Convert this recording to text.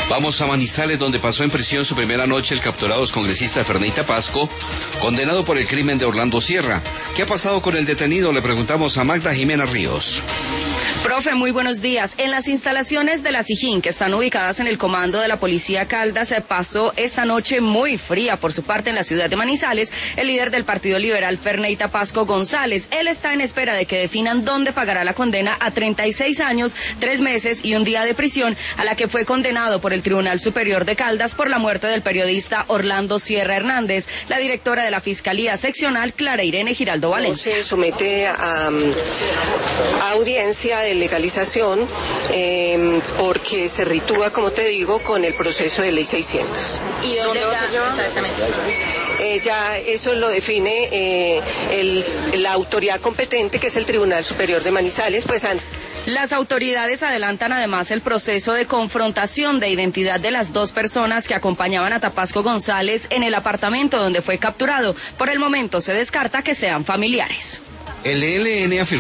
Vamos a Manizales, donde pasó en prisión su primera noche el capturado excongresista Ferney Tapasco, condenado por el crimen de Orlando Sierra. ¿Qué ha pasado con el detenido? Le preguntamos a Magda Jimena Ríos. Profe, muy buenos días. En las instalaciones de la SIJIN, que están ubicadas en el comando de la Policía Caldas, se pasó esta noche muy fría por su parte en la ciudad de Manizales el líder del Partido Liberal, Ferney Tapasco González. Él está en espera de que definan dónde pagará la condena a 36 años, 3 meses y un día de prisión, a la que fue condenado por el Tribunal Superior de Caldas por la muerte del periodista Orlando Sierra Hernández. La directora de la Fiscalía Seccional, Clara Irene Giraldo Valencia. Se somete a audiencia de legalización porque se ritúa, como te digo, con el proceso de ley 600. ¿Y dónde ya exactamente? Ya eso lo define la autoridad competente, que es el Tribunal Superior de Manizales. Las autoridades adelantan además el proceso de confrontación de identidad de las 2 personas que acompañaban a Tapasco González en el apartamento donde fue capturado. Por el momento se descarta que sean familiares. El ELN afirmó